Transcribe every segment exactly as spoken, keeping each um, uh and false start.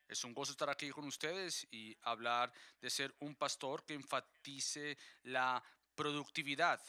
Es un gozo estar aquí con ustedes y hablar de ser un pastor que enfatice la productividad.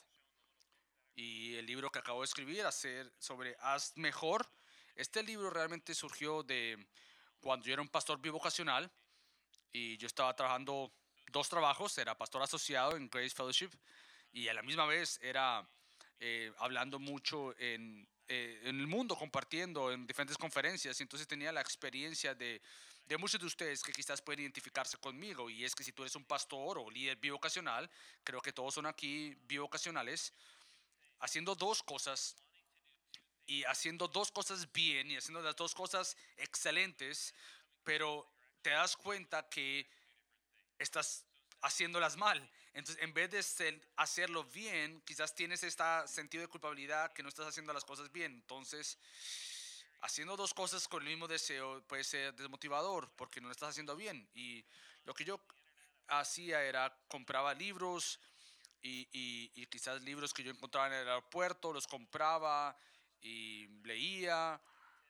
Y el libro que acabo de escribir, hacer sobre Haz Mejor, este libro realmente surgió de cuando yo era un pastor bivocacional y yo estaba trabajando dos trabajos, era pastor asociado en Grace Fellowship y a la misma vez era eh, hablando mucho en, eh, en el mundo, compartiendo en diferentes conferencias. Y entonces tenía la experiencia de, de muchos de ustedes que quizás pueden identificarse conmigo. Y es que si tú eres un pastor o líder bivocacional, creo que todos son aquí bivocacionales, haciendo dos cosas y haciendo dos cosas bien y haciendo las dos cosas excelentes, pero te das cuenta que estás haciéndolas mal. Entonces, en vez de ser- hacerlo bien, quizás tienes este sentido de culpabilidad que no estás haciendo las cosas bien. Entonces, haciendo dos cosas con el mismo deseo puede ser desmotivador porque no lo estás haciendo bien. Y lo que yo hacía era compraba libros y, y- y quizás libros que yo encontraba en el aeropuerto, los compraba y leía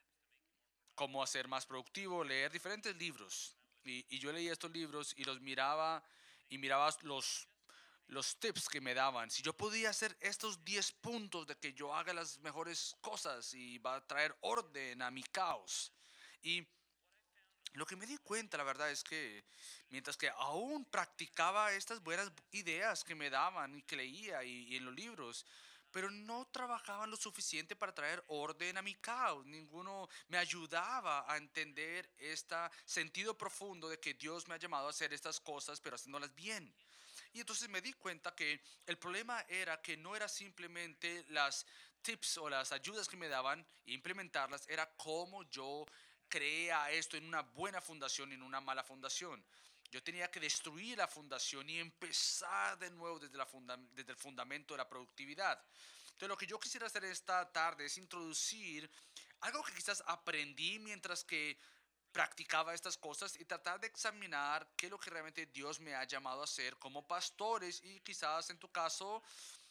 cómo hacer más productivo, leer diferentes libros. Y, y yo leía estos libros y los miraba y miraba los, los tips que me daban. Si yo podía hacer estos diez puntos de que yo haga las mejores cosas y va a traer orden a mi caos. Y lo que me di cuenta, la verdad, es que mientras que aún practicaba estas buenas ideas que me daban y que leía y, y en los libros, pero no trabajaban lo suficiente para traer orden a mi caos. Ninguno me ayudaba a entender este sentido profundo de que Dios me ha llamado a hacer estas cosas, pero haciéndolas bien. Y entonces me di cuenta que el problema era que no era simplemente las tips o las ayudas que me daban e implementarlas, era cómo yo creía esto en una buena fundación y en una mala fundación. Yo tenía que destruir la fundación y empezar de nuevo desde, la funda desde el fundamento de la productividad. Entonces lo que yo quisiera hacer esta tarde es introducir algo que quizás aprendí mientras que practicaba estas cosas y tratar de examinar qué es lo que realmente Dios me ha llamado a hacer como pastores y quizás en tu caso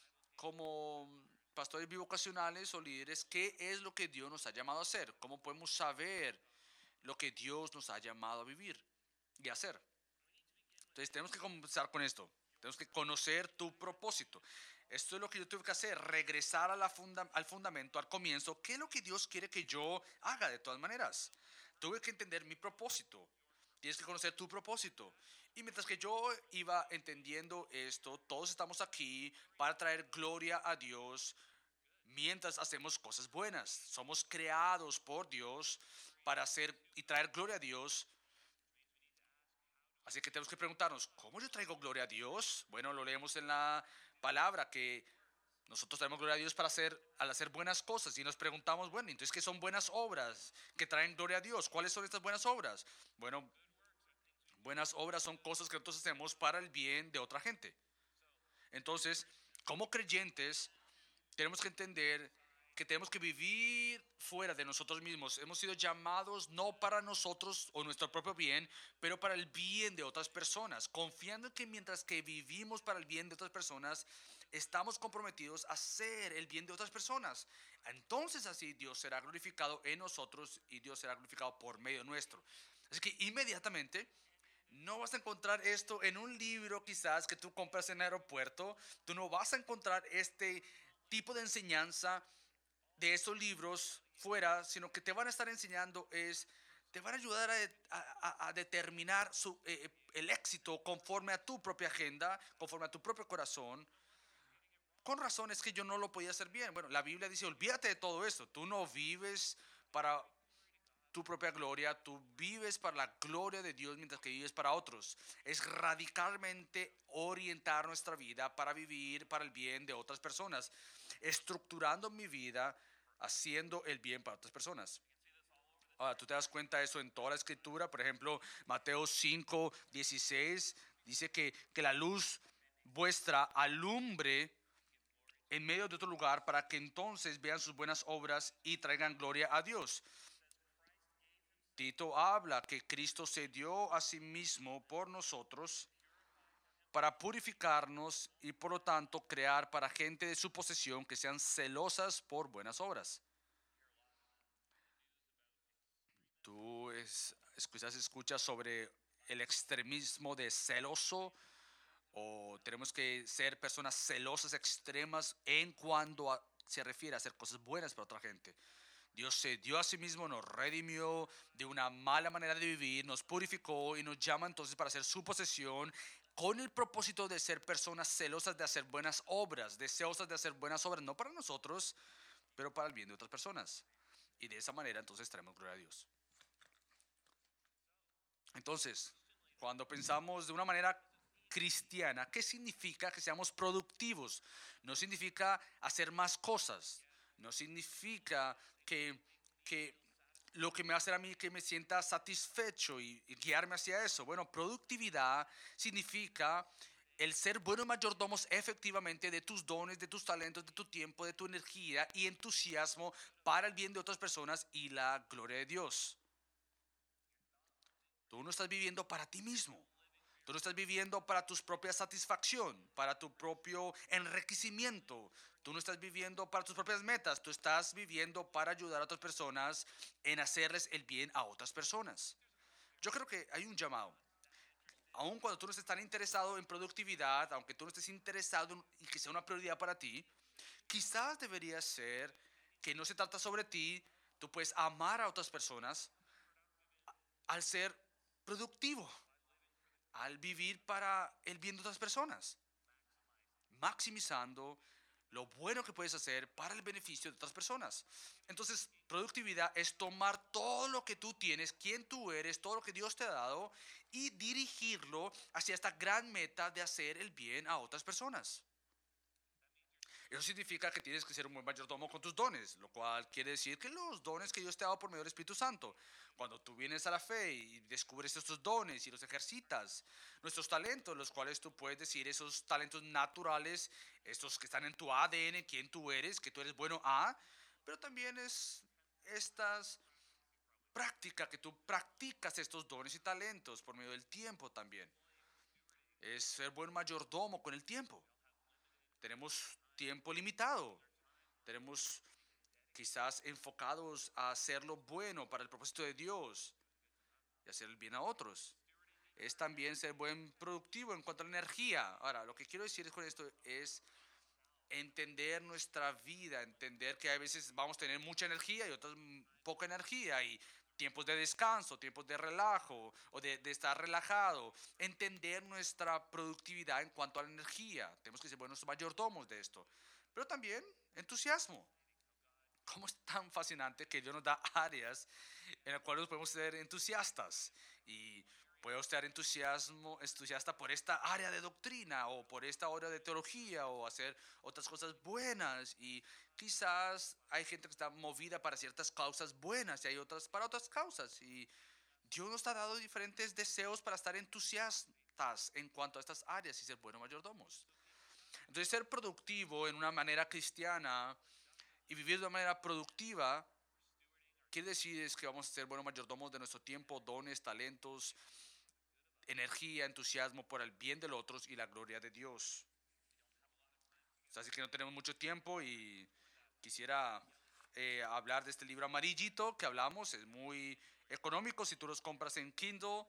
como pastores bivocacionales o líderes, qué es lo que Dios nos ha llamado a hacer, cómo podemos saber lo que Dios nos ha llamado a vivir y hacer. Entonces tenemos que comenzar con esto. Tenemos que conocer tu propósito. Esto es lo que yo tuve que hacer, regresar a la funda, al fundamento, al comienzo. ¿Qué es lo que Dios quiere que yo haga de todas maneras? Tuve que entender mi propósito. Tienes que conocer tu propósito. Y mientras que yo iba entendiendo esto, todos estamos aquí para traer gloria a Dios mientras hacemos cosas buenas. Somos creados por Dios para hacer y traer gloria a Dios. Así que tenemos que preguntarnos, ¿cómo yo traigo gloria a Dios? Bueno, lo leemos en la palabra que nosotros traemos gloria a Dios para hacer, al hacer buenas cosas y nos preguntamos, bueno, entonces, ¿qué son buenas obras que traen gloria a Dios? ¿Cuáles son estas buenas obras? Bueno, buenas obras son cosas que nosotros hacemos para el bien de otra gente. Entonces, como creyentes, tenemos que entender que tenemos que vivir fuera de nosotros mismos. Hemos sido llamados no para nosotros o nuestro propio bien, pero para el bien de otras personas, confiando en que mientras que vivimos para el bien de otras personas, estamos comprometidos a hacer el bien de otras personas. Entonces así Dios será glorificado en nosotros y Dios será glorificado por medio nuestro. Así que inmediatamente no vas a encontrar esto en un libro quizás que tú compras en el aeropuerto. Tú no vas a encontrar este tipo de enseñanza de esos libros fuera, sino que te van a estar enseñando es, te van a ayudar a, a- a determinar su, eh, el éxito conforme a tu propia agenda, conforme a tu propio corazón. Con razón es que yo no lo podía hacer bien. Bueno, la Biblia dice, olvídate de todo esto. Tú no vives para tu propia gloria, tú vives para la gloria de Dios mientras que vives para otros. Es radicalmente orientar nuestra vida para vivir para el bien de otras personas, estructurando mi vida haciendo el bien para otras personas. Ahora, tú te das cuenta de eso en toda la escritura. Por ejemplo, Mateo cinco dieciséis dice que, que la luz vuestra alumbre en medio de otro lugar para que entonces vean sus buenas obras y traigan gloria a Dios. Tito habla que Cristo se dio a sí mismo por nosotros para purificarnos y por lo tanto crear para gente de su posesión que sean celosas por buenas obras. Tú es, es- quizás escuchas sobre el extremismo de celoso, o tenemos que ser personas celosas extremas en cuanto a, se refiere a hacer cosas buenas para otra gente. Dios se dio a sí mismo, nos redimió de una mala manera de vivir, nos purificó y nos llama entonces para ser su posesión con el propósito de ser personas celosas de hacer buenas obras, deseosas de hacer buenas obras, no para nosotros, pero para el bien de otras personas. Y de esa manera entonces traemos gloria a Dios. Entonces, cuando pensamos de una manera cristiana, ¿qué significa que seamos productivos? No significa hacer más cosas, no significa que, que lo que me va a hacer a mí que me sienta satisfecho y, y guiarme hacia eso. Bueno, productividad significa el ser buenos mayordomos efectivamente de tus dones, de tus talentos, de tu tiempo, de tu energía y entusiasmo para el bien de otras personas y la gloria de Dios. Tú no estás viviendo para ti mismo. Tú no estás viviendo para tu propia satisfacción, para tu propio enriquecimiento. Tú no estás viviendo para tus propias metas. Tú estás viviendo para ayudar a otras personas en hacerles el bien a otras personas. Yo creo que hay un llamado. Aun cuando tú no estés tan interesado en productividad, aunque tú no estés interesado en, y que sea una prioridad para ti, quizás debería ser que no se trata sobre ti. Tú puedes amar a otras personas al ser productivo, al vivir para el bien de otras personas, maximizando lo bueno que puedes hacer para el beneficio de otras personas. Entonces, productividad es tomar todo lo que tú tienes, quién tú eres, todo lo que Dios te ha dado y dirigirlo hacia esta gran meta de hacer el bien a otras personas. Eso significa que tienes que ser un buen mayordomo con tus dones, lo cual quiere decir que los dones que Dios te ha dado por medio del Espíritu Santo, cuando tú vienes a la fe y descubres estos dones y los ejercitas, nuestros talentos, los cuales tú puedes decir esos talentos naturales, estos que están en tu A D N, quién tú eres, que tú eres bueno a, pero también es estas prácticas que tú practicas estos dones y talentos por medio del tiempo también. Es ser buen mayordomo con el tiempo. Tenemos tiempo limitado. Tenemos quizás enfocados a hacer lo bueno para el propósito de Dios y hacer el bien a otros. Es también ser buen productivo en cuanto a la energía. Ahora, lo que quiero decir con esto es entender nuestra vida, entender que a veces vamos a tener mucha energía y otras poca energía y tiempos de descanso, tiempos de relajo o de, de estar relajado, entender nuestra productividad en cuanto a la energía. Tenemos que ser buenos mayordomos de esto, pero también entusiasmo. Cómo es tan fascinante que Dios nos da áreas en las cuales podemos ser entusiastas y puedo estar entusiasmo, entusiasta por esta área de doctrina o por esta área de teología o hacer otras cosas buenas y quizás hay gente que está movida para ciertas causas buenas y hay otras para otras causas y Dios nos ha dado diferentes deseos para estar entusiastas en cuanto a estas áreas y ser buenos mayordomos. Entonces ser productivo en una manera cristiana y vivir de una manera productiva, quiere decir es que vamos a ser buenos mayordomos de nuestro tiempo, dones, talentos, energía, entusiasmo por el bien de los otros y la gloria de Dios. Así que no tenemos mucho tiempo y quisiera eh, hablar de este libro amarillito que hablamos. Es muy económico si tú los compras en Kindle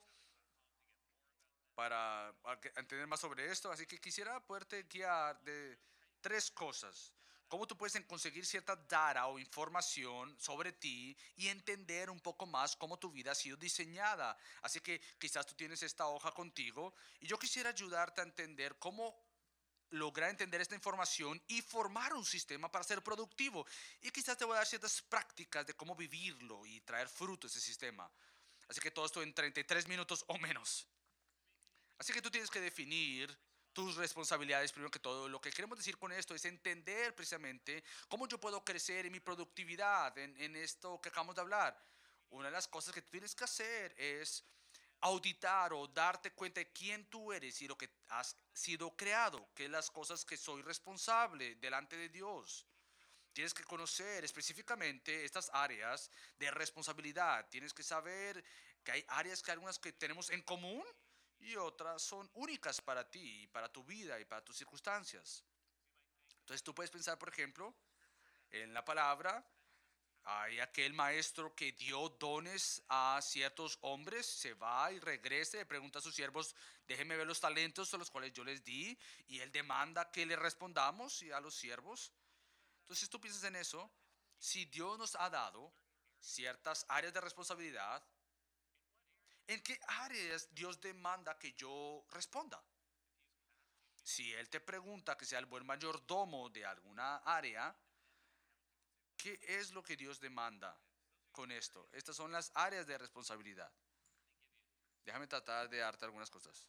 para, para entender más sobre esto. Así que quisiera poderte guiar de tres cosas. Cómo tú puedes conseguir cierta data o información sobre ti y entender un poco más cómo tu vida ha sido diseñada. Así que quizás tú tienes esta hoja contigo y yo quisiera ayudarte a entender cómo lograr entender esta información y formar un sistema para ser productivo. Y quizás te voy a dar ciertas prácticas de cómo vivirlo y traer fruto a ese sistema. Así que todo esto en treinta y tres minutos o menos. Así que tú tienes que definir tus responsabilidades primero que todo. Lo que queremos decir con esto es entender precisamente cómo yo puedo crecer en mi productividad, en, en esto que acabamos de hablar. Una de las cosas que tú tienes que hacer es auditar o darte cuenta de quién tú eres y lo que has sido creado, que es las cosas que soy responsable delante de Dios. Tienes que conocer específicamente estas áreas de responsabilidad. Tienes que saber que hay áreas que algunas que tenemos en común y otras son únicas para ti, para tu vida y para tus circunstancias. Entonces tú puedes pensar, por ejemplo, en la palabra Hay aquel maestro que dio dones a ciertos hombres, se va y regresa y pregunta a sus siervos, déjenme ver los talentos a los cuales yo les di, y él demanda que le respondamos y a los siervos. Entonces tú piensas en eso, si Dios nos ha dado ciertas áreas de responsabilidad, ¿en qué áreas Dios demanda que yo responda? Si Él te pregunta que sea el buen mayordomo de alguna área, ¿qué es lo que Dios demanda con esto? Estas son las áreas de responsabilidad. Déjame tratar de darte algunas cosas.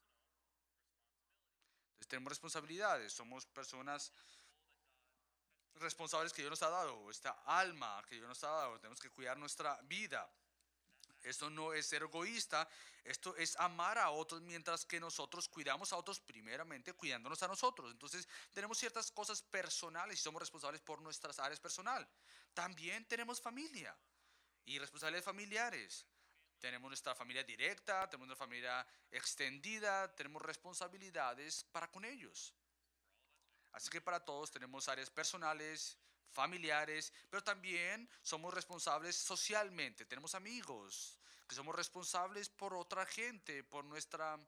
Entonces tenemos responsabilidades, somos personas responsables que Dios nos ha dado, esta alma que Dios nos ha dado, tenemos que cuidar nuestra vida. Esto no es ser egoísta, esto es amar a otros mientras que nosotros cuidamos a otros primeramente cuidándonos a nosotros. Entonces tenemos ciertas cosas personales y somos responsables por nuestras áreas personal. También tenemos familia y responsabilidades familiares. Tenemos nuestra familia directa, tenemos nuestra familia extendida, tenemos responsabilidades para con ellos. Así que para todos tenemos áreas personales, familiares, pero también somos responsables socialmente. Tenemos amigos, que somos responsables por otra gente, por nuestro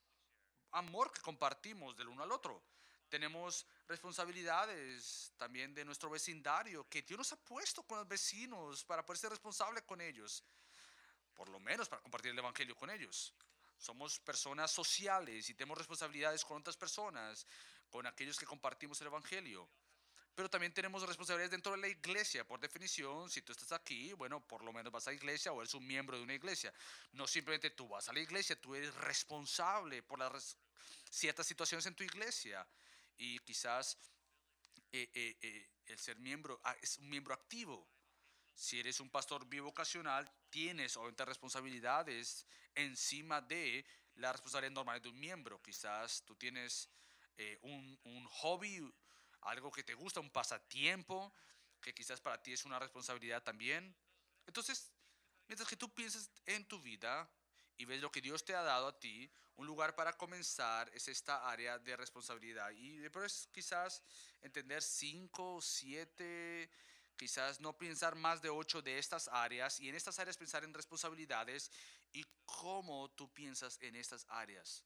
amor que compartimos del uno al otro. Tenemos responsabilidades también de nuestro vecindario, que Dios nos ha puesto con los vecinos para poder ser responsable con ellos, por lo menos para compartir el Evangelio con ellos. Somos personas sociales y tenemos responsabilidades con otras personas, con aquellos que compartimos el Evangelio. Pero también tenemos responsabilidades dentro de la iglesia. Por definición, si tú estás aquí, bueno, por lo menos vas a la iglesia o eres un miembro de una iglesia. No simplemente tú vas a la iglesia, tú eres responsable por las res- ciertas situaciones en tu iglesia. Y quizás eh, eh, eh, el ser miembro ah, es un miembro activo. Si eres un pastor bivocacional, tienes obviamente responsabilidades encima de las responsabilidades normales de un miembro. Quizás tú tienes eh, un, un hobby, algo que te gusta, un pasatiempo, que quizás para ti es una responsabilidad también. Entonces, mientras que tú piensas en tu vida y ves lo que Dios te ha dado a ti, un lugar para comenzar es esta área de responsabilidad. Y después quizás entender cinco, siete, quizás no pensar más de ocho de estas áreas y en estas áreas pensar en responsabilidades y cómo tú piensas en estas áreas.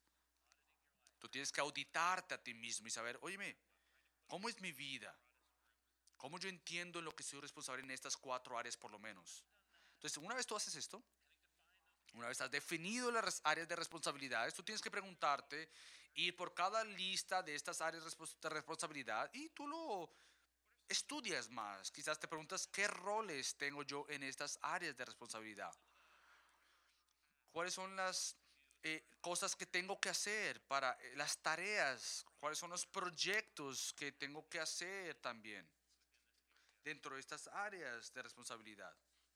Tú tienes que auditarte a ti mismo y saber, óyeme, ¿cómo es mi vida? ¿Cómo yo entiendo en lo que soy responsable en estas cuatro áreas por lo menos? Entonces, una vez tú haces esto, una vez has definido las áreas de responsabilidades, tú tienes que preguntarte, ir por cada lista de estas áreas de responsabilidad y tú lo estudias más. Quizás te preguntas qué roles tengo yo en estas áreas de responsabilidad. ¿Cuáles son las eh, cosas que tengo que hacer para eh, las tareas? ¿Cuáles son los proyectos que tengo que hacer también dentro de estas áreas de responsabilidad?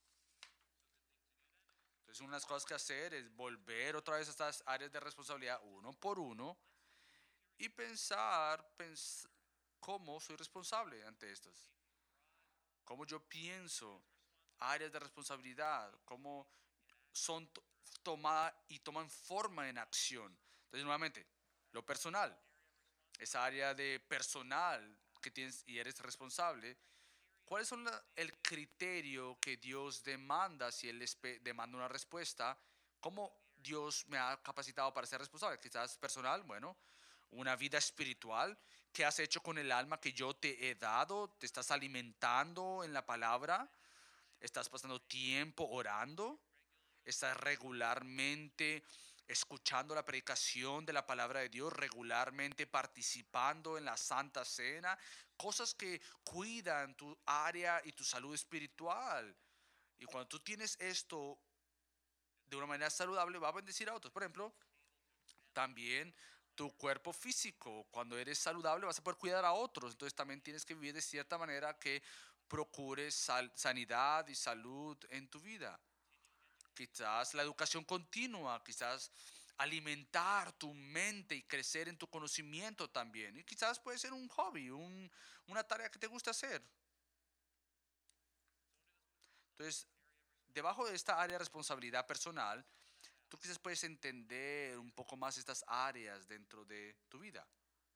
Entonces, una de las cosas que hacer es volver otra vez a estas áreas de responsabilidad uno por uno y pensar pens cómo soy responsable ante estas. Cómo yo pienso áreas de responsabilidad, cómo son to- tomadas y toman forma en acción. Entonces, nuevamente, lo personal, esa área de personal que tienes y eres responsable, ¿cuáles son la- el criterio que Dios demanda si Él espe- demanda una respuesta? ¿Cómo Dios me ha capacitado para ser responsable? Quizás personal, bueno, una vida espiritual. ¿Qué has hecho con el alma que yo te he dado? ¿Te estás alimentando en la palabra? ¿Estás pasando tiempo orando? ¿Estás regularmente escuchando la predicación de la palabra de Dios, regularmente participando en la Santa Cena? Cosas que cuidan tu área y tu salud espiritual. Y cuando tú tienes esto de una manera saludable, va a bendecir a otros. Por ejemplo, también tu cuerpo físico. Cuando eres saludable vas a poder cuidar a otros. Entonces también tienes que vivir de cierta manera que procures sal- sanidad y salud en tu vida. Quizás la educación continua, quizás alimentar tu mente y crecer en tu conocimiento también. Y quizás puede ser un hobby, un- una tarea que te gusta hacer. Entonces, debajo de esta área de responsabilidad personal, tú quizás puedes entender un poco más estas áreas dentro de tu vida.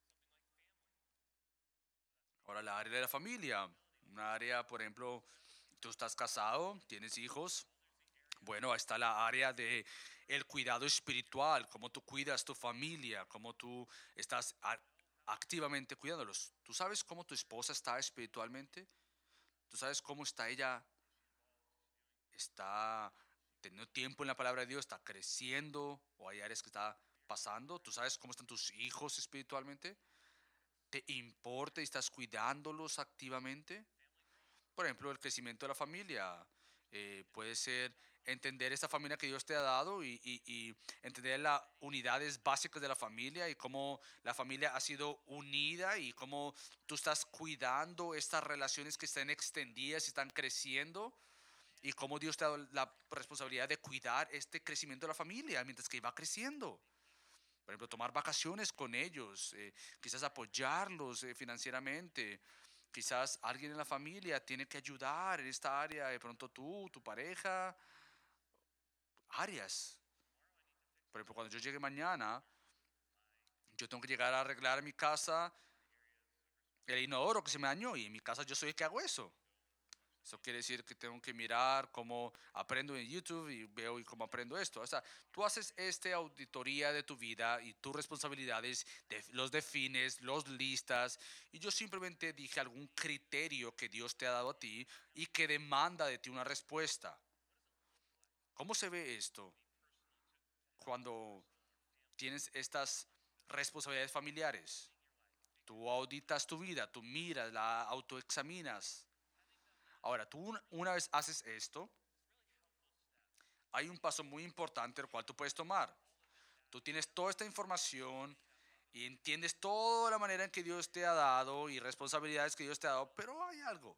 Ahora, la área de la familia, una área, por ejemplo, Tú estás casado, tienes hijos. Bueno, ahí está la área de el cuidado espiritual, cómo tú cuidas tu familia, cómo tú estás a- activamente cuidándolos. ¿Tú sabes cómo tu esposa está espiritualmente? ¿Tú sabes cómo está ella? ¿Está teniendo tiempo en la palabra de Dios? ¿Está creciendo? ¿O hay áreas que está pasando? ¿Tú sabes cómo están tus hijos espiritualmente? ¿Te importa y estás cuidándolos activamente? Por ejemplo, el crecimiento de la familia. Eh, puede ser entender esta familia que Dios te ha dado y, y- y entender las unidades básicas de la familia y cómo la familia ha sido unida y cómo tú estás cuidando estas relaciones que están extendidas y están creciendo y cómo Dios te ha dado la responsabilidad de cuidar este crecimiento de la familia mientras que va creciendo. Por ejemplo, tomar vacaciones con ellos, eh, quizás apoyarlos eh, financieramente. Quizás alguien en la familia tiene que ayudar en esta área, de pronto tú, tu pareja, áreas. Por ejemplo, cuando yo llegue mañana, yo tengo que llegar a arreglar mi casa, el inodoro que se me dañó, y en mi casa yo soy el que hago eso. Eso quiere decir que tengo que mirar cómo aprendo en YouTube y veo y cómo aprendo esto. O sea, tú haces esta auditoría de tu vida y tus responsabilidades, de- los defines, los listas. Y yo simplemente dije algún criterio que Dios te ha dado a ti y que demanda de ti una respuesta. ¿Cómo se ve esto cuando tienes estas responsabilidades familiares? Tú auditas tu vida, tú miras, la autoexaminas. Ahora, tú una una vez haces esto, hay un paso muy importante el cual tú puedes tomar. Tú tienes toda esta información y entiendes toda la manera en que Dios te ha dado y responsabilidades que Dios te ha dado, pero hay algo.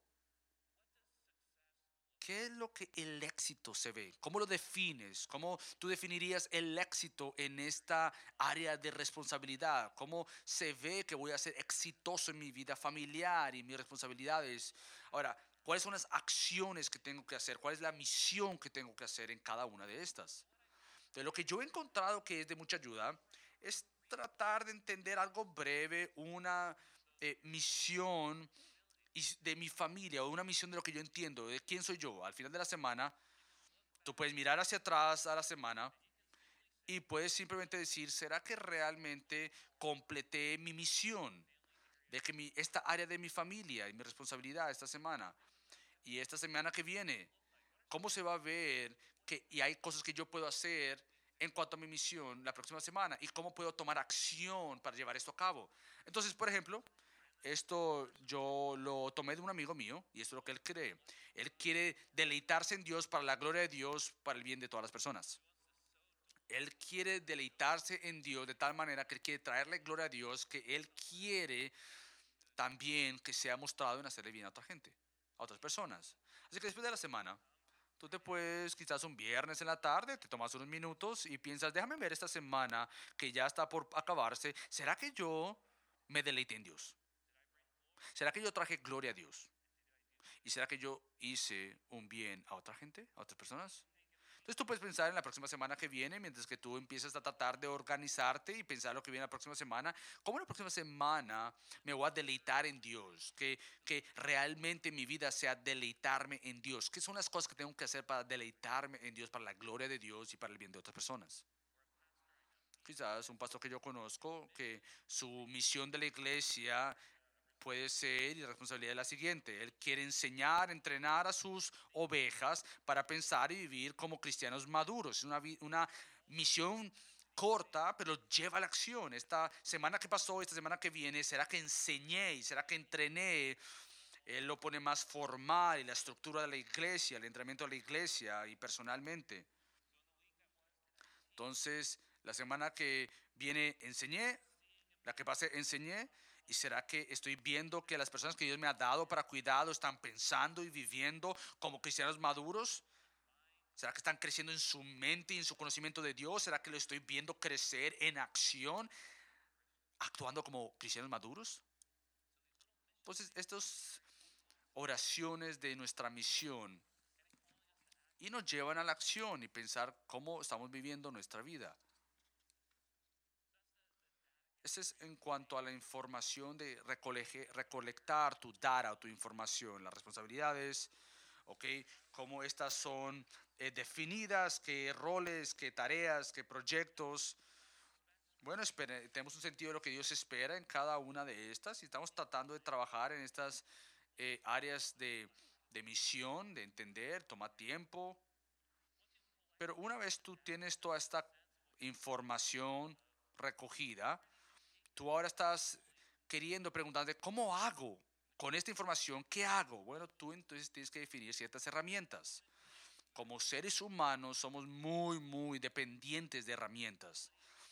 ¿Qué es lo que el éxito se ve? ¿Cómo lo defines? ¿Cómo tú definirías el éxito en esta área de responsabilidad? ¿Cómo se ve que voy a ser exitoso en mi vida familiar y mis responsabilidades? Ahora, ¿cuáles son las acciones que tengo que hacer? ¿Cuál es la misión que tengo que hacer en cada una de estas? Entonces, lo que yo he encontrado que es de mucha ayuda es tratar de entender algo breve, una eh, misión de mi familia o una misión de lo que yo entiendo, de quién soy yo. Al final de la semana, tú puedes mirar hacia atrás a la semana y puedes simplemente decir, ¿será que realmente completé mi misión? De que mi, esta área de mi familia y mi responsabilidad esta semana y esta semana que viene, ¿cómo se va a ver que y hay cosas que yo puedo hacer en cuanto a mi misión la próxima semana y cómo puedo tomar acción para llevar esto a cabo? Entonces, por ejemplo, esto yo lo tomé de un amigo mío y esto es lo que él cree. Él quiere deleitarse en Dios para la gloria de Dios, para el bien de todas las personas. Él quiere deleitarse en Dios de tal manera que él quiere traerle gloria a Dios, que él quiere también que sea mostrado en hacerle bien a otra gente, a otras personas. Así que después de la semana, tú te puedes, quizás un viernes en la tarde, te tomas unos minutos y piensas, déjame ver esta semana que ya está por acabarse, ¿será que yo me deleité en Dios? ¿Será que yo traje gloria a Dios? ¿Y será que yo hice un bien a otra gente, a otras personas? Entonces tú puedes pensar en la próxima semana que viene, mientras que tú empiezas a tratar de organizarte y pensar lo que viene la próxima semana. ¿Cómo la próxima semana me voy a deleitar en Dios? Que, que realmente mi vida sea deleitarme en Dios. ¿Qué son las cosas que tengo que hacer para deleitarme en Dios, para la gloria de Dios y para el bien de otras personas? Quizás un pastor que yo conozco, que su misión de la iglesia puede ser, y la responsabilidad es la siguiente, él quiere enseñar, entrenar a sus ovejas para pensar y vivir como cristianos maduros. Es una, una misión corta, pero lleva a la acción. Esta semana que pasó, esta semana que viene, ¿será que enseñé y será que entrené? Él lo pone más formal y la estructura de la iglesia, el entrenamiento de la iglesia y personalmente. Entonces, la semana que viene enseñé, la que pase enseñé, y será que estoy viendo que las personas que Dios me ha dado para cuidado están pensando y viviendo como cristianos maduros. ¿Será que están creciendo en su mente y en su conocimiento de Dios? ¿Será que lo estoy viendo crecer en acción, actuando como cristianos maduros? Entonces, estas oraciones de nuestra misión y nos llevan a la acción y pensar cómo estamos viviendo nuestra vida. Este es en cuanto a la información de recolectar tu data o tu información, las responsabilidades ¿ok? Cómo estas son eh, definidas, qué roles, qué tareas, qué proyectos. Bueno, espere- tenemos un sentido de lo que Dios espera en cada una de estas y estamos tratando de trabajar en estas eh, áreas de, de misión, de entender, toma tiempo. Pero una vez tú tienes toda esta información recogida, tú ahora estás queriendo preguntarte, ¿cómo hago con esta información? ¿Qué hago? Bueno, tú entonces tienes que definir ciertas herramientas. Como seres humanos somos muy, muy dependientes de herramientas.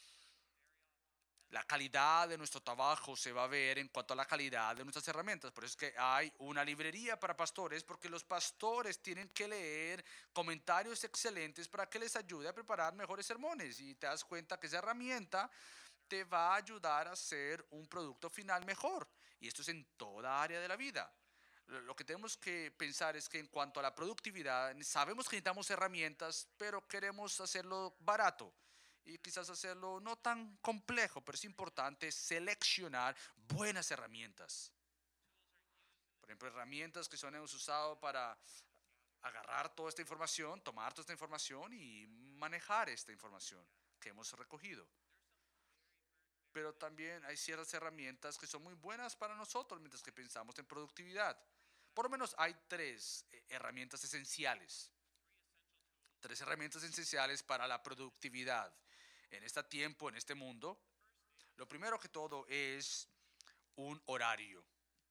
La calidad de nuestro trabajo se va a ver en cuanto a la calidad de nuestras herramientas. Por eso es que hay una librería para pastores, porque los pastores tienen que leer comentarios excelentes para que les ayude a preparar mejores sermones. Y te das cuenta que esa herramienta te va a ayudar a hacer un producto final mejor. Y esto es en toda área de la vida. Lo que tenemos que pensar es que en cuanto a la productividad, sabemos que necesitamos herramientas, pero queremos hacerlo barato y quizás hacerlo no tan complejo, pero es importante seleccionar buenas herramientas. Por ejemplo, herramientas que son hemos usado para agarrar toda esta información, tomar toda esta información y manejar esta información que hemos recogido. Pero también hay ciertas herramientas que son muy buenas para nosotros mientras que pensamos en productividad. Por lo menos hay tres eh, herramientas esenciales, tres herramientas esenciales para la productividad en este tiempo, en este mundo. Lo primero que todo es un horario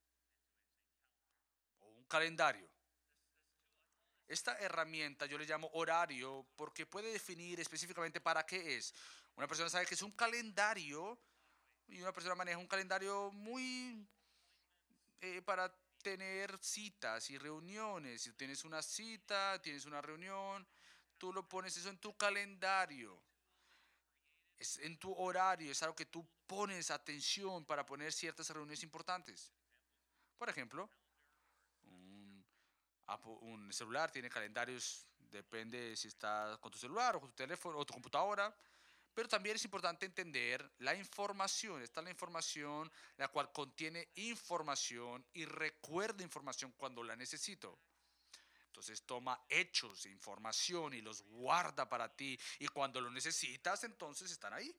o un calendario. Esta herramienta yo le llamo horario porque puede definir específicamente para qué es. Una persona sabe que es un calendario y una persona maneja un calendario muy eh, para tener citas y reuniones. Si tienes una cita, tienes una reunión, tú lo pones eso en tu calendario, es en tu horario, es algo que tú pones atención para poner ciertas reuniones importantes. Por ejemplo, un, un celular tiene calendarios, depende si estás con tu celular o con tu teléfono o tu computadora. Pero también es importante entender la información. Esta es la información la cual contiene información y recuerda información cuando la necesito. Entonces toma hechos de información y los guarda para ti. Y cuando lo necesitas, entonces están ahí.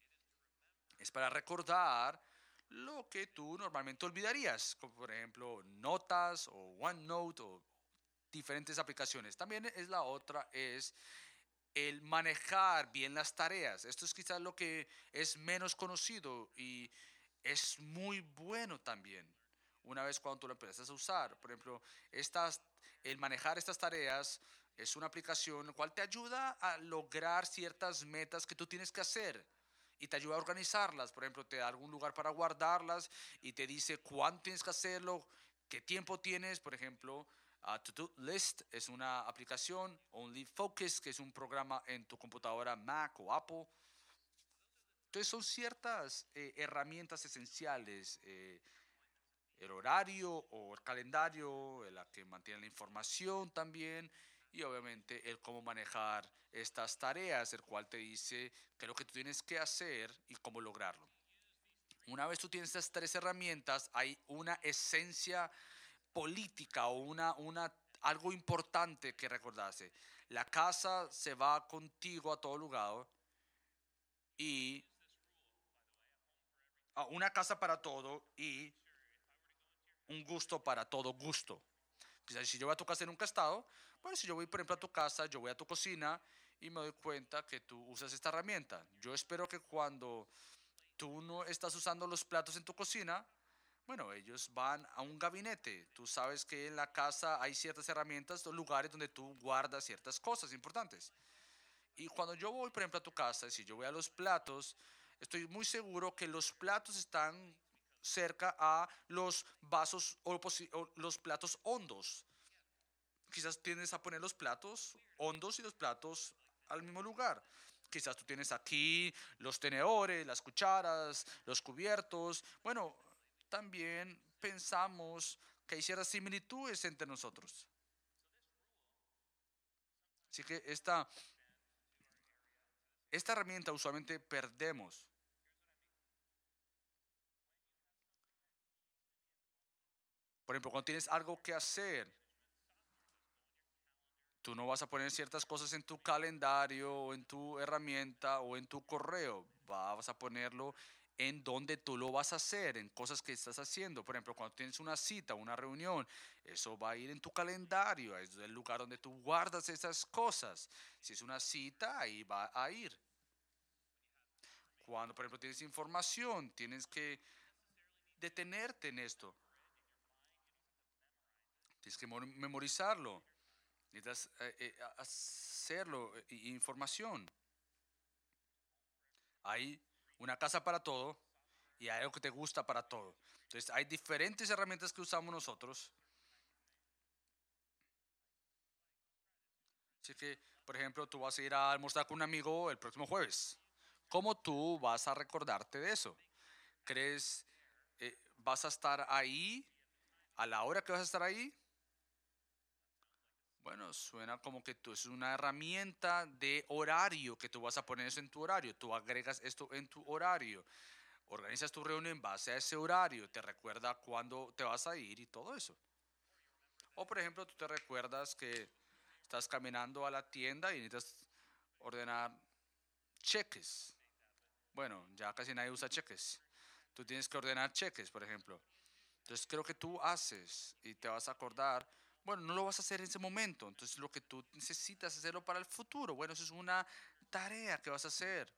Es para recordar lo que tú normalmente olvidarías, como por ejemplo notas o OneNote o diferentes aplicaciones. También es la otra, es el manejar bien las tareas. Esto es quizás lo que es menos conocido y es muy bueno también. Una vez cuando tú lo empiezas a usar, por ejemplo, estas, el manejar estas tareas es una aplicación la cual te ayuda a lograr ciertas metas que tú tienes que hacer y te ayuda a organizarlas. Por ejemplo, te da algún lugar para guardarlas y te dice cuánto tienes que hacerlo, qué tiempo tienes. Por ejemplo, uh, To-Do List es una aplicación, Only Focus, que es un programa en tu computadora Mac o Apple. Entonces son ciertas eh, herramientas esenciales, eh, el horario o el calendario, la que mantiene la información también, y obviamente el cómo manejar estas tareas, el cual te dice qué es lo que tú tienes que hacer y cómo lograrlo. Una vez tú tienes estas tres herramientas, hay una esencia política o una, una, algo importante que recordarse. La casa se va contigo a todo lugar y a una casa para todo y un gusto para todo gusto. Quizás si yo voy a tu casa y nunca he estado, bueno, si yo voy, por ejemplo, a tu casa, yo voy a tu cocina y me doy cuenta que tú usas esta herramienta. Yo espero que cuando tú no estás usando los platos en tu cocina, bueno, ellos van a un gabinete. Tú sabes que en la casa hay ciertas herramientas o lugares donde tú guardas ciertas cosas importantes. Y cuando yo voy, por ejemplo, a tu casa, si yo voy a los platos, estoy muy seguro que los platos están cerca a los vasos o, o los platos hondos. Quizás tienes a poner los platos hondos y los platos al mismo lugar. Quizás tú tienes aquí los tenedores, las cucharas, los cubiertos. Bueno, también pensamos que hay ciertas similitudes entre nosotros. Así que esta, esta herramienta usualmente perdemos. Por ejemplo, cuando tienes algo que hacer, Tú no vas a poner ciertas cosas en tu calendario o en tu herramienta o en tu correo. Vas a ponerlo en donde tú lo vas a hacer, en cosas que estás haciendo. Por ejemplo, cuando tienes una cita, una reunión, eso va a ir en tu calendario. Es el lugar donde tú guardas esas cosas. Si es una cita, ahí va a ir. Cuando, por ejemplo, tienes información, tienes que detenerte en esto. Tienes que memorizarlo. Necesitas eh, eh, hacerlo, eh, información. Hay una casa para todo y hay algo que te gusta para todo. Entonces, hay diferentes herramientas que usamos nosotros. Así que, por ejemplo, tú vas a ir a almorzar con un amigo el próximo jueves. ¿Cómo tú vas a recordarte de eso? ¿Crees eh, vas a estar ahí a la hora que vas a estar ahí? Bueno, suena como que tú es una herramienta de horario que tú vas a poner eso en tu horario. Tú agregas esto en tu horario. Organizas tu reunión en base a ese horario. Te recuerda cuándo te vas a ir y todo eso. O por ejemplo, tú te recuerdas que estás caminando a la tienda y necesitas ordenar cheques. Bueno, ya casi nadie usa cheques. Tú tienes que ordenar cheques, por ejemplo. Entonces creo que tú haces y te vas a acordar, bueno, no lo vas a hacer en ese momento, entonces lo que tú necesitas hacerlo para el futuro, bueno, eso es una tarea que vas a hacer.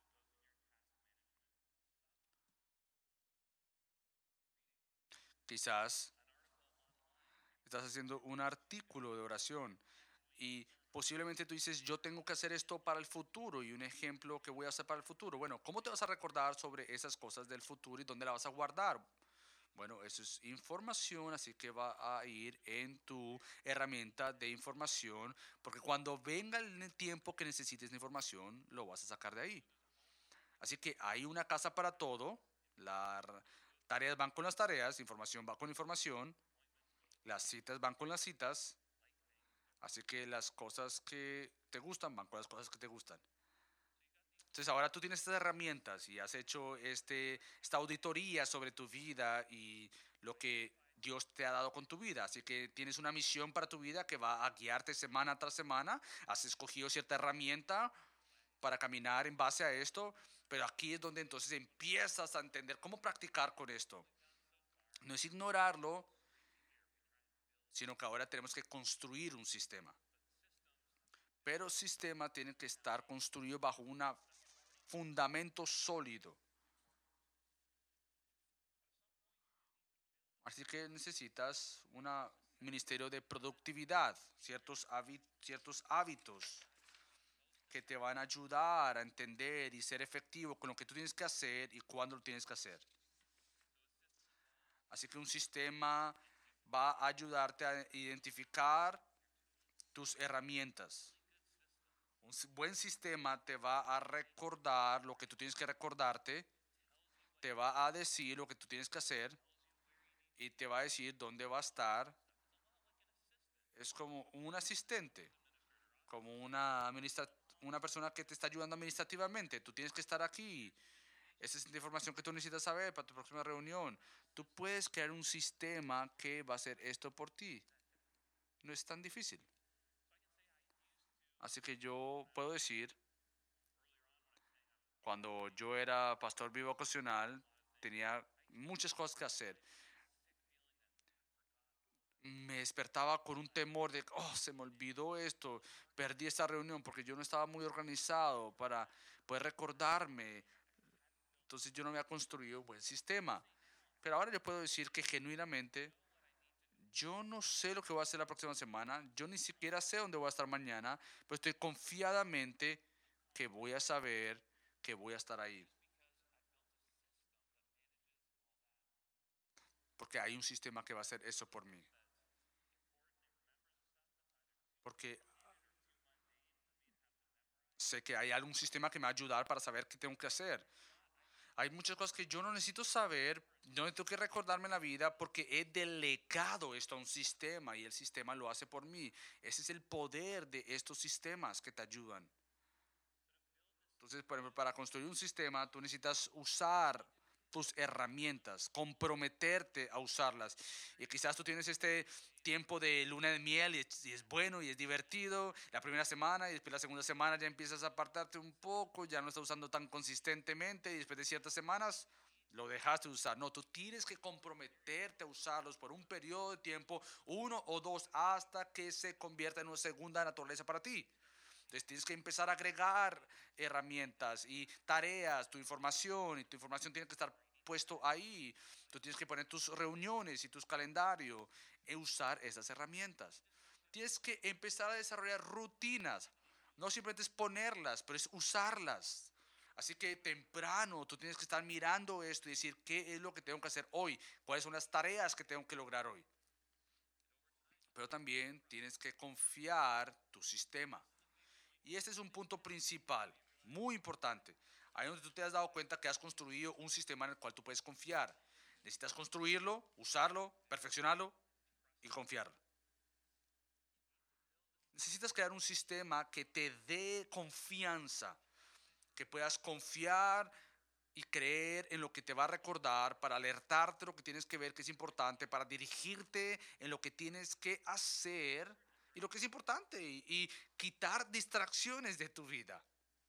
Quizás estás haciendo un artículo de oración y posiblemente tú dices, yo tengo que hacer esto para el futuro y un ejemplo que voy a hacer para el futuro. Bueno, ¿cómo te vas a recordar sobre esas cosas del futuro y dónde la vas a guardar? Bueno, eso es información, así que va a ir en tu herramienta de información, porque cuando venga el tiempo que necesites de información, lo vas a sacar de ahí. Así que hay una casa para todo, las tareas van con las tareas, información va con información, las citas van con las citas, así que las cosas que te gustan van con las cosas que te gustan. Entonces ahora tú tienes estas herramientas y has hecho este, esta auditoría sobre tu vida y lo que Dios te ha dado con tu vida. Así que tienes una misión para tu vida que va a guiarte semana tras semana. Has escogido cierta herramienta para caminar en base a esto. Pero aquí es donde entonces empiezas a entender cómo practicar con esto. No es ignorarlo, sino que ahora tenemos que construir un sistema. Pero el sistema tiene que estar construido bajo un fundamento sólido. Así que necesitas un ministerio de productividad, ciertos, ciertos hábitos que te van a ayudar a entender y ser efectivo con lo que tú tienes que hacer y cuándo lo tienes que hacer. Así que un sistema va a ayudarte a identificar tus herramientas. Un buen sistema te va a recordar lo que tú tienes que recordarte, te va a decir lo que tú tienes que hacer y te va a decir dónde va a estar. Es como un asistente, como una, administra una persona que te está ayudando administrativamente. Tú tienes que estar aquí. Esa es la información que tú necesitas saber para tu próxima reunión. Tú puedes crear un sistema que va a hacer esto por ti. No es tan difícil. Así que yo puedo decir, cuando yo era pastor bivocacional, tenía muchas cosas que hacer. Me despertaba con un temor de, oh, se me olvidó esto, perdí esta reunión porque yo no estaba muy organizado para poder recordarme. Entonces yo no había construido un buen sistema. Pero ahora yo puedo decir que genuinamente yo no sé lo que voy a hacer la próxima semana, yo ni siquiera sé dónde voy a estar mañana, pero estoy confiadamente que voy a saber que voy a estar ahí. Porque hay un sistema que va a hacer eso por mí. Porque sé que hay algún sistema que me va a ayudar para saber qué tengo que hacer. Hay muchas cosas que yo no necesito saber, no necesito que recordarme en la vida porque he delegado esto a un sistema y el sistema lo hace por mí. Ese es el poder de estos sistemas que te ayudan. Entonces, por ejemplo, para construir un sistema, tú necesitas usar tus herramientas, comprometerte a usarlas. Y quizás tú tienes este tiempo de luna de miel y es, y es bueno y es divertido la primera semana, y después la segunda semana ya empiezas a apartarte un poco, ya no estás usando tan consistentemente, y después de ciertas semanas lo dejaste de usar. No, tú tienes que comprometerte a usarlos por un periodo de tiempo, uno o dos, hasta que se convierta en una segunda naturaleza para ti. Entonces tienes que empezar a agregar herramientas y tareas, tu información, y tu información tiene que estar puesto ahí. Tú tienes que poner tus reuniones y tus calendarios e usar esas herramientas. Tienes que empezar a desarrollar rutinas. No simplemente es ponerlas, pero es usarlas. Así que temprano tú tienes que estar mirando esto y decir qué es lo que tengo que hacer hoy, cuáles son las tareas que tengo que lograr hoy. Pero también tienes que confiar tu sistema. Y este es un punto principal, muy importante. Ahí donde tú te has dado cuenta que has construido un sistema en el cual tú puedes confiar. Necesitas construirlo, usarlo, perfeccionarlo y confiar. Necesitas crear un sistema que te dé confianza, que puedas confiar y creer en lo que te va a recordar, para alertarte de lo que tienes que ver que es importante, para dirigirte en lo que tienes que hacer y lo que es importante, y, y quitar distracciones de tu vida.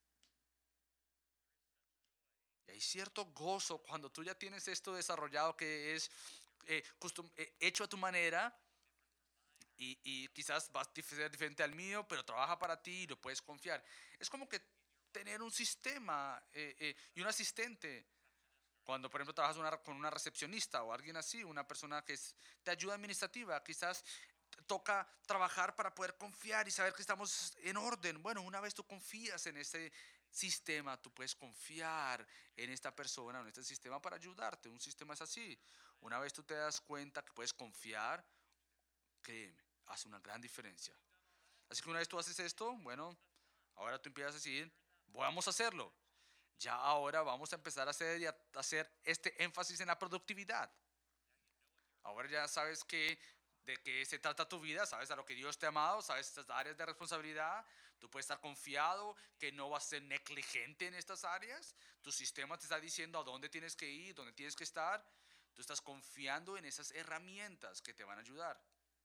Y hay cierto gozo cuando tú ya tienes esto desarrollado, que es eh, custom- eh, hecho a tu manera, y, y quizás va a ser diferente al mío, pero trabaja para ti y lo puedes confiar. Es como que tener un sistema eh, eh, y un asistente. Cuando, por ejemplo, trabajas una- con una recepcionista o alguien así, una persona que es, te ayuda administrativa, quizás t- toca trabajar para poder confiar y saber que estamos en orden. Bueno, una vez tú confías en ese sistema, tú puedes confiar en esta persona, en este sistema para ayudarte. Un sistema es así. Una vez tú te das cuenta que puedes confiar, créeme, hace una gran diferencia. Así que una vez tú haces esto, bueno, ahora tú empiezas a decir, vamos a hacerlo. Ya ahora vamos a empezar a hacer, y a hacer este énfasis en la productividad. Ahora ya sabes que, de qué se trata tu vida, sabes a lo que Dios te ha amado, sabes estas áreas de responsabilidad. Tú puedes estar confiado que no vas a ser negligente en estas áreas. Tu sistema te está diciendo a dónde tienes que ir, dónde tienes que estar. Tú estás confiando en esas herramientas que te van a ayudar.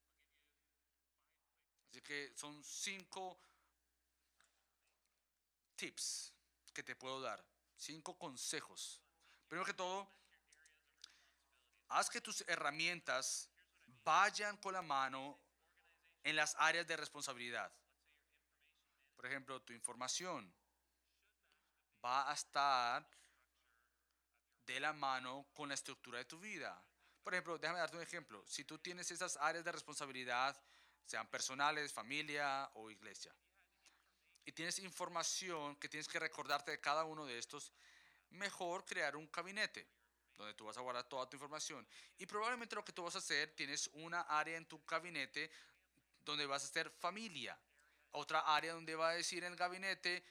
Así que son cinco tips que te puedo dar, cinco consejos. Primero que todo, haz que tus herramientas vayan con la mano en las áreas de responsabilidad. Por ejemplo, tu información va a estar de la mano con la estructura de tu vida. Por ejemplo, déjame darte un ejemplo. Si tú tienes esas áreas de responsabilidad, sean personales, familia o iglesia, y tienes información que tienes que recordarte de cada uno de estos, mejor crear un gabinete donde tú vas a guardar toda tu información. Y probablemente lo que tú vas a hacer, tienes una área en tu gabinete donde vas a hacer familia, otra área donde va a decir en el gabinete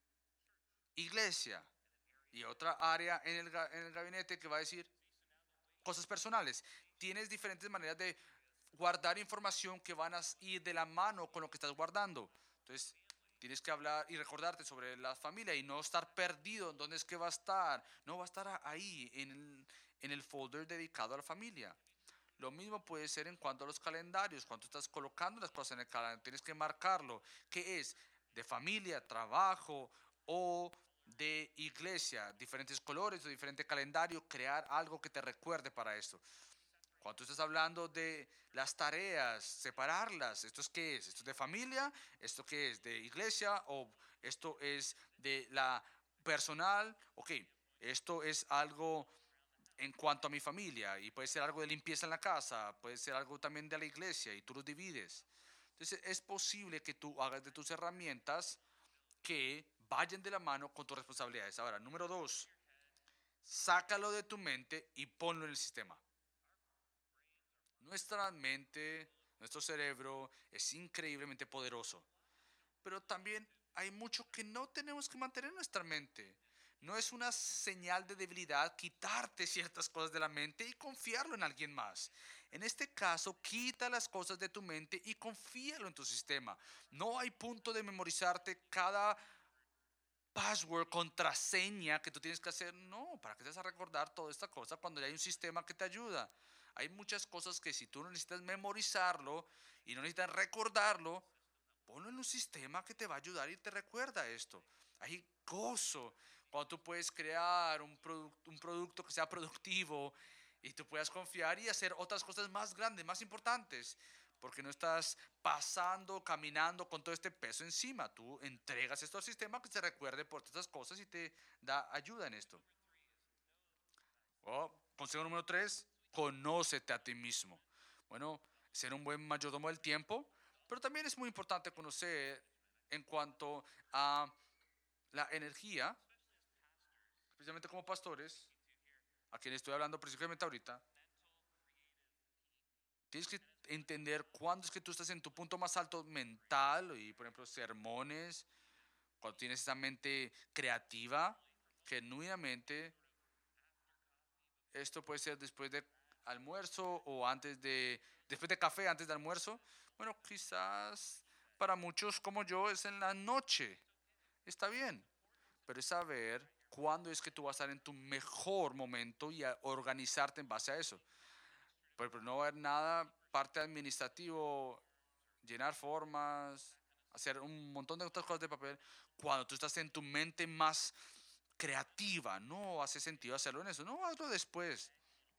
iglesia, y otra área en el, en el gabinete que va a decir cosas personales. Tienes diferentes maneras de guardar información que van a ir de la mano con lo que estás guardando. Entonces, tienes que hablar y recordarte sobre la familia y no estar perdido en dónde es que va a estar. No va a estar ahí en el, en el folder dedicado a la familia. Lo mismo puede ser en cuanto a los calendarios. Cuando estás colocando las cosas en el calendario, tienes que marcarlo. ¿Qué es? De familia, trabajo o de iglesia. Diferentes colores o diferente calendario. Crear algo que te recuerde para esto. Cuando tú estás hablando de las tareas, separarlas. ¿Esto es qué es? ¿Esto es de familia? ¿Esto qué es? ¿De iglesia? ¿O esto es de la personal? Ok, esto es algo en cuanto a mi familia, y puede ser algo de limpieza en la casa, puede ser algo también de la iglesia, y tú los divides. Entonces es posible que tú hagas de tus herramientas que vayan de la mano con tus responsabilidades. Ahora, número dos, sácalo de tu mente y ponlo en el sistema. Nuestra mente, nuestro cerebro es increíblemente poderoso, pero también hay mucho que no tenemos que mantener en nuestra mente. No es una señal de debilidad quitarte ciertas cosas de la mente y confiarlo en alguien más. En este caso, quita las cosas de tu mente y confíalo en tu sistema. No hay punto de memorizarte cada password, contraseña que tú tienes que hacer. No, ¿para qué te vas a recordar toda esta cosa cuando ya hay un sistema que te ayuda? Hay muchas cosas que si tú no necesitas memorizarlo y no necesitas recordarlo, ponlo en un sistema que te va a ayudar y te recuerda esto. Hay gozo cuando tú puedes crear un, produc- un producto que sea productivo y tú puedas confiar y hacer otras cosas más grandes, más importantes, porque no estás pasando, caminando con todo este peso encima. Tú entregas esto al sistema que se recuerde por todas estas cosas y te da ayuda en esto. Oh, consejo número tres, conócete a ti mismo. Bueno, ser un buen mayordomo del tiempo, pero también es muy importante conocer en cuanto a la energía, especialmente como pastores, a quien estoy hablando precisamente ahorita. Tienes que entender cuándo es que tú estás en tu punto más alto mental y, por ejemplo, sermones, cuando tienes esa mente creativa, genuinamente. Esto puede ser después de almuerzo o antes de, después de café, antes de almuerzo. Bueno, quizás para muchos como yo es en la noche. Está bien, pero es saber cuándo es que tú vas a estar en tu mejor momento y a organizarte en base a eso. Pero, pero no va a haber nada, parte administrativo, llenar formas, hacer un montón de otras cosas de papel. Cuando tú estás en tu mente más creativa, no hace sentido hacerlo en eso. No, hazlo después.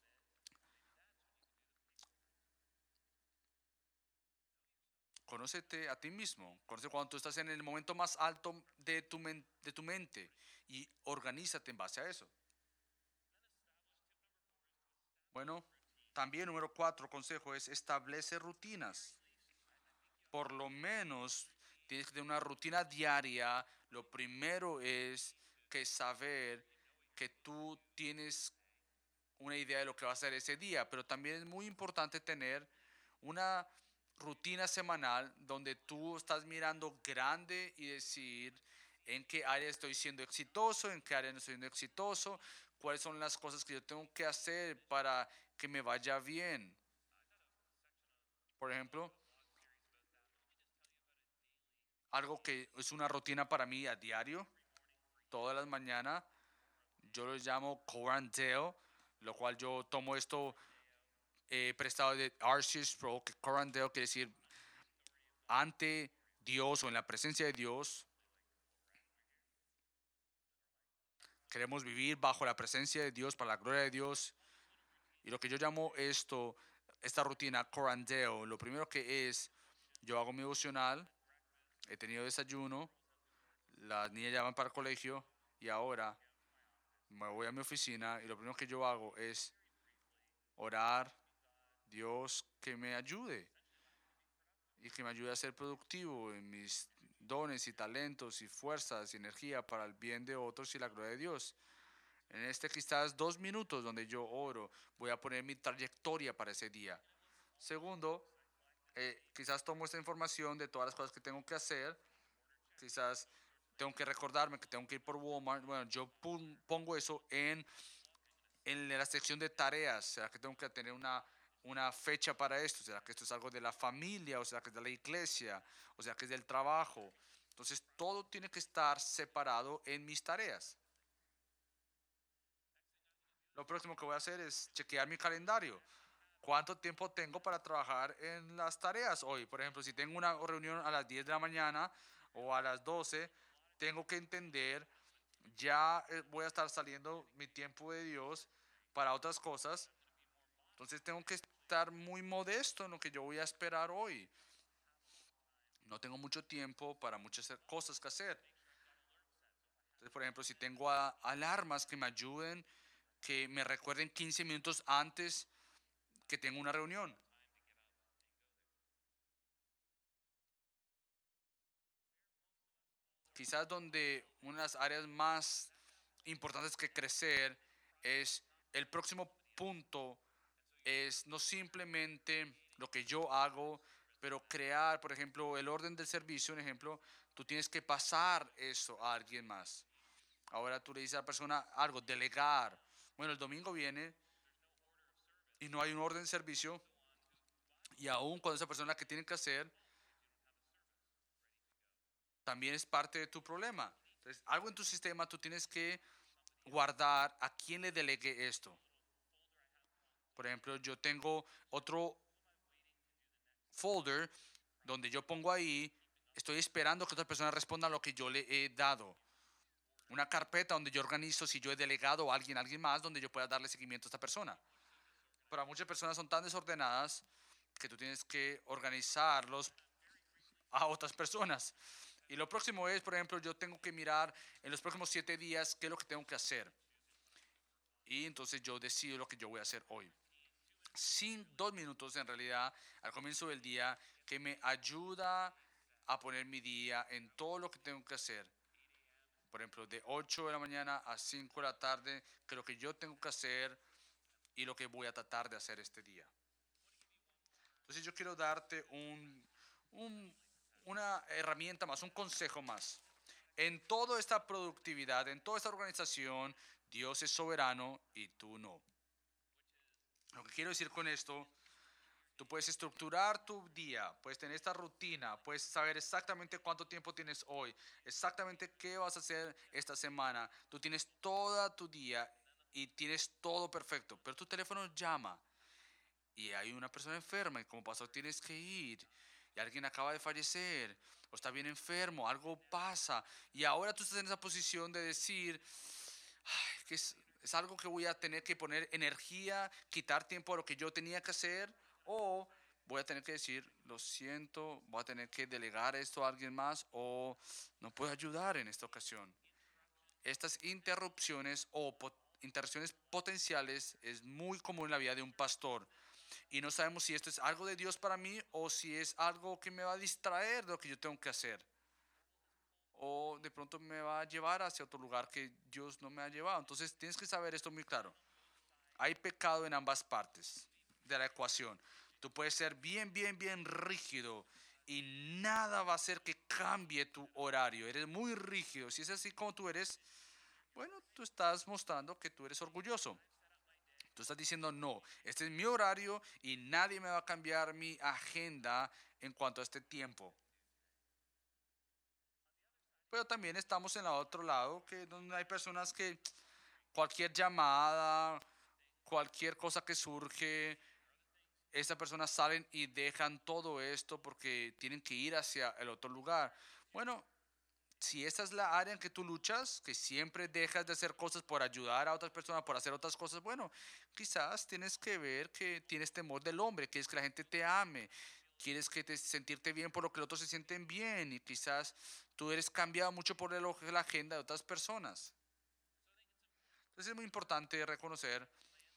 Conócete a ti mismo. Conoce cuando tú estás en el momento más alto de tu, men- de tu mente y organízate en base a eso. Bueno, también número cuatro consejo es establece rutinas. Por lo menos tienes que tener una rutina diaria. Lo primero es que saber que tú tienes una idea de lo que va a hacer ese día, pero también es muy importante tener una rutina semanal donde tú estás mirando grande y decir en qué área estoy siendo exitoso, en qué área no estoy siendo exitoso, cuáles son las cosas que yo tengo que hacer para que me vaya bien. Por ejemplo, algo que es una rutina para mí a diario, todas las mañanas, yo lo llamo Corandale, lo cual yo tomo esto eh, prestado de R C S Pro, que Corandale quiere decir ante Dios o en la presencia de Dios. Queremos vivir bajo la presencia de Dios, para la gloria de Dios. Y lo que yo llamo esto, esta rutina Corandale, lo primero que es, yo hago mi devocional, he tenido desayuno, las niñas ya van para el colegio y ahora me voy a mi oficina y lo primero que yo hago es orar, Dios que me ayude y que me ayude a ser productivo en mis dones y talentos y fuerzas y energía para el bien de otros y la gloria de Dios. En este quizás dos minutos donde yo oro, voy a poner mi trayectoria para ese día. Segundo, eh, quizás tomo esta información de todas las cosas que tengo que hacer. Quizás tengo que recordarme que tengo que ir por Walmart. Bueno, yo pongo eso en, en la sección de tareas. ¿Será que tengo que tener una, una fecha para esto? ¿Será que esto es algo de la familia? ¿O será que es de la iglesia? ¿O será que es del trabajo? Entonces, todo tiene que estar separado en mis tareas. Lo próximo que voy a hacer es chequear mi calendario. ¿Cuánto tiempo tengo para trabajar en las tareas hoy? Por ejemplo, si tengo una reunión a las diez de la mañana o a las doce, tengo que entender, ya eh, voy a estar saliendo mi tiempo de Dios para otras cosas. Entonces tengo que estar muy modesto en lo que yo voy a esperar hoy. No tengo mucho tiempo para muchas cosas que hacer. Entonces, por ejemplo, si tengo a- alarmas que me ayuden, que me recuerden quince minutos antes que tengo una reunión. Quizás donde una de las áreas más importantes que crecer es el próximo punto, es no simplemente lo que yo hago, pero crear, por ejemplo, el orden del servicio, un ejemplo, tú tienes que pasar eso a alguien más. Ahora tú le dices a la persona algo, delegar. Bueno, el domingo viene y no hay un orden de servicio y aún cuando esa persona que tiene que hacer también es parte de tu problema. Entonces, algo en tu sistema tú tienes que guardar a quién le delegue esto. Por ejemplo, yo tengo otro folder donde yo pongo ahí, estoy esperando que otra persona responda a lo que yo le he dado. Una carpeta donde yo organizo si yo he delegado a alguien, a alguien más, donde yo pueda darle seguimiento a esta persona. Pero muchas personas son tan desordenadas que tú tienes que organizarlos a otras personas. Y lo próximo es, por ejemplo, yo tengo que mirar en los próximos siete días qué es lo que tengo que hacer. Y entonces yo decido lo que yo voy a hacer hoy. Sin dos minutos en realidad al comienzo del día que me ayuda a poner mi día en todo lo que tengo que hacer. Por ejemplo, de ocho de la mañana a cinco de la tarde, que lo que yo tengo que hacer y lo que voy a tratar de hacer este día. Entonces yo quiero darte un, un, una herramienta más, un consejo más. En toda esta productividad, en toda esta organización, Dios es soberano y tú no. Lo que quiero decir con esto, tú puedes estructurar tu día, puedes tener esta rutina, puedes saber exactamente cuánto tiempo tienes hoy, exactamente qué vas a hacer esta semana. Tú tienes todo tu día y tienes todo perfecto, pero tu teléfono llama y hay una persona enferma y como pasó tienes que ir y alguien acaba de fallecer o está bien enfermo, algo pasa y ahora tú estás en esa posición de decir, ay, que es, es algo que voy a tener que poner energía, quitar tiempo a lo que yo tenía que hacer o voy a tener que decir, lo siento, voy a tener que delegar esto a alguien más o no puedo ayudar en esta ocasión. Estas interrupciones o pot- interrupciones potenciales es muy común en la vida de un pastor y no sabemos si esto es algo de Dios para mí o si es algo que me va a distraer de lo que yo tengo que hacer o de pronto me va a llevar hacia otro lugar que Dios no me ha llevado. Entonces tienes que saber esto muy claro. Hay pecado en ambas partes de la ecuación. Tú puedes ser bien, bien, bien rígido y nada va a hacer que cambie tu horario. Eres muy rígido. Si es así como tú eres, bueno, tú estás mostrando que tú eres orgulloso. Tú estás diciendo, no, este es mi horario y nadie me va a cambiar mi agenda en cuanto a este tiempo. Pero también estamos en el otro lado, que donde hay personas que cualquier llamada, cualquier cosa que surge, estas personas salen y dejan todo esto porque tienen que ir hacia el otro lugar. Bueno, si esta es la área en que tú luchas, que siempre dejas de hacer cosas por ayudar a otras personas, por hacer otras cosas, bueno, quizás tienes que ver que tienes temor del hombre, quieres que la gente te ame, quieres que te sentirte bien por lo que los otros se sienten bien y quizás tú eres cambiado mucho por el- la agenda de otras personas. Entonces es muy importante reconocer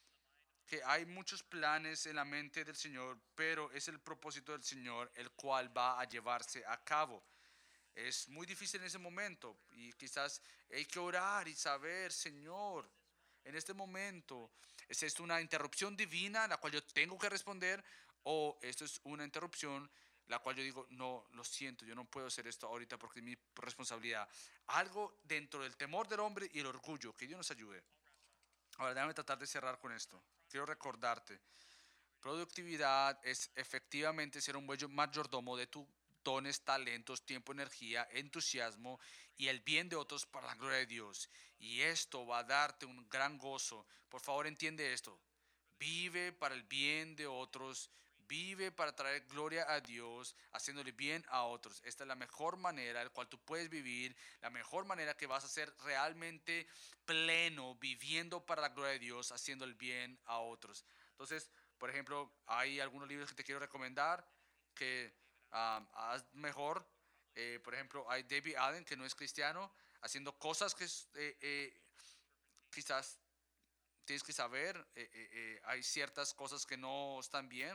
que hay muchos planes en la mente del Señor, pero es el propósito del Señor el cual va a llevarse a cabo. Es muy difícil en ese momento y quizás hay que orar y saber, Señor, en este momento, ¿es esto una interrupción divina la cual yo tengo que responder o esto es una interrupción la cual yo digo, no, lo siento, yo no puedo hacer esto ahorita porque es mi responsabilidad? Algo dentro del temor del hombre y el orgullo, que Dios nos ayude. Ahora, déjame tratar de cerrar con esto. Quiero recordarte, productividad es efectivamente ser un buen mayordomo de tus dones, talentos, tiempo, energía, entusiasmo y el bien de otros para la gloria de Dios. Y esto va a darte un gran gozo. Por favor, entiende esto. Vive para el bien de otros. Vive para traer gloria a Dios, haciéndole bien a otros. Esta es la mejor manera en la cual tú puedes vivir, la mejor manera que vas a ser realmente pleno, viviendo para la gloria de Dios, haciendo el bien a otros. Entonces, por ejemplo, hay algunos libros que te quiero recomendar que um, haz mejor. Eh, por ejemplo, hay David Allen, que no es cristiano, haciendo cosas que eh, eh, quizás tienes que saber. Eh, eh, eh, hay ciertas cosas que no están bien.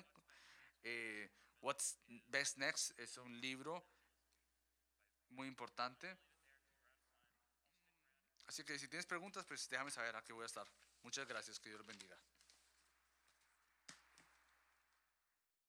Eh, What's Best Next es un libro muy importante. Así que si tienes preguntas, pues déjame saber, aquí voy a estar. Muchas gracias, que Dios los bendiga.